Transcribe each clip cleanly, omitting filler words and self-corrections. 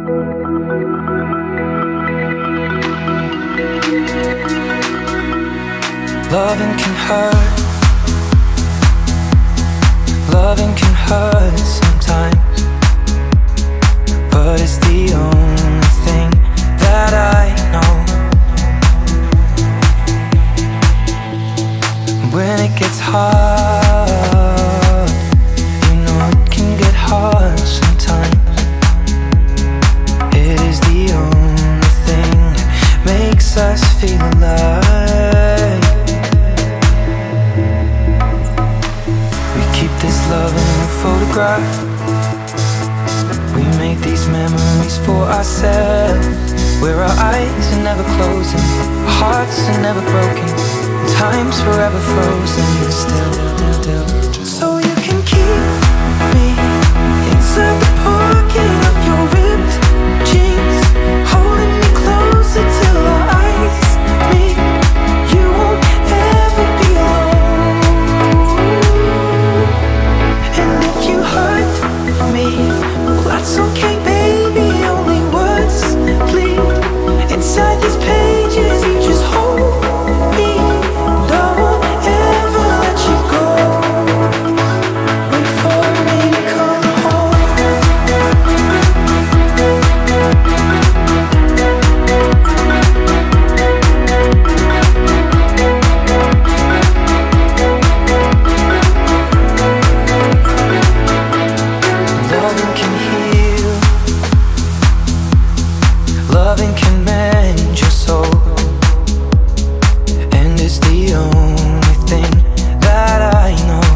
Loving can hurt. Loving can hurt sometimes, but it's the only thing that I know. When it gets hard, you know it can get hard sometimes. It is the only thing that makes us feel alive. This love in a photograph. We make these memories for ourselves, where our eyes are never closing, our hearts are never broken, and time's forever frozen still. So you can keep me inside the pocket of your ripped jeans, holding me closer till our eyes meet. You won't ever be alone. Well, that's okay, baby, only words bleed inside these pages, you just hold me, and I won't ever let you go. Wait for me to come Loving can heal. Loving can mend your soul, and it's the only thing that I know.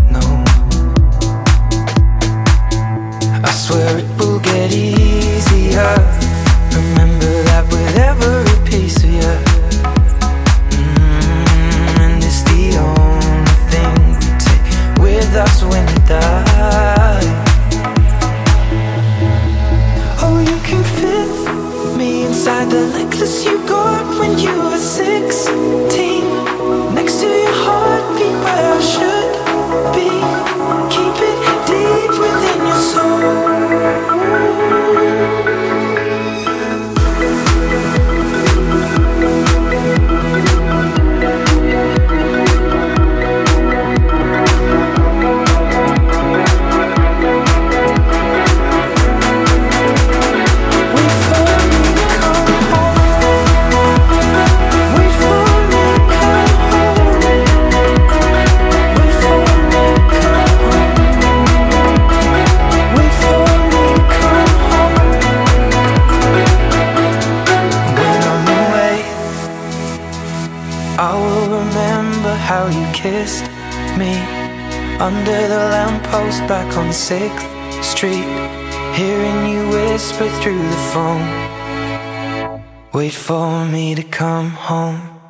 I swear it will get easier. Remember that with every piece of you. And it's the only thing we take with us when we die. Oh, you can fit me inside the necklace you got when you were 16, next to your heartbeat where I should be. Keep it deep within your soul. I will remember how you kissed me under the lamppost back on 6th Street, hearing you whisper through the phone, wait for me to come home.